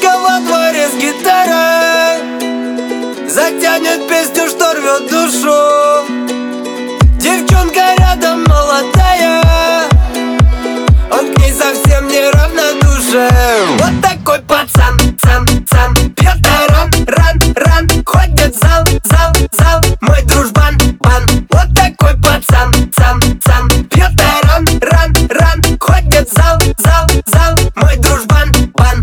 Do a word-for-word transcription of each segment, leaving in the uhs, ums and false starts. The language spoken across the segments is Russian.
Девочка во дворе с гитарой затянет песню, что рвет душу. Девчонка рядом молодая, он к ней совсем не равнодушен. Вот такой пацан, цан, цан, пьет ран, ран, ран, ходит в зал, зал, зал, мой дружбан, бан. Вот такой пацан, цан, цан, пьет ран, ран, ран, ходит в зал, зал, зал, мой дружбан, бан.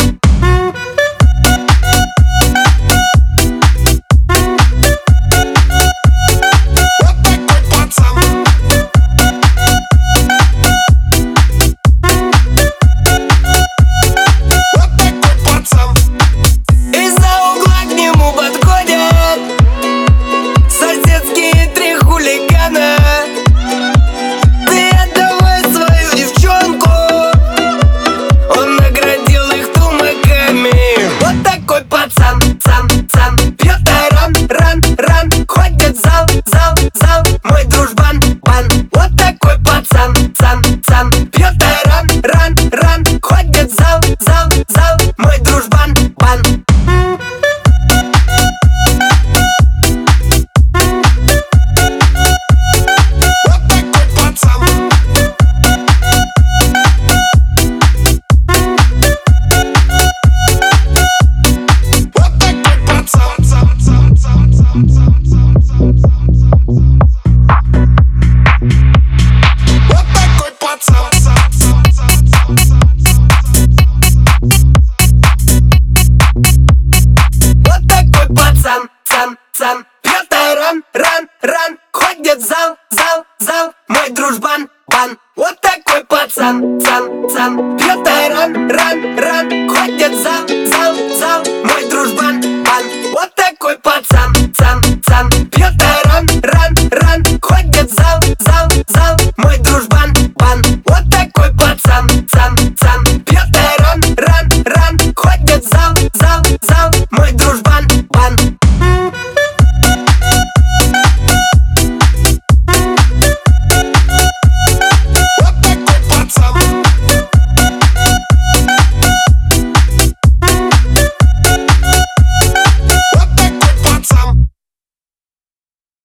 Цан, пьет ран, ран, ран, ходит в зал, зал, зал, мой дружбан, бан. Вот такой пацан, цан, цан, пьет ран, ран, ран, ходит в зал, зал.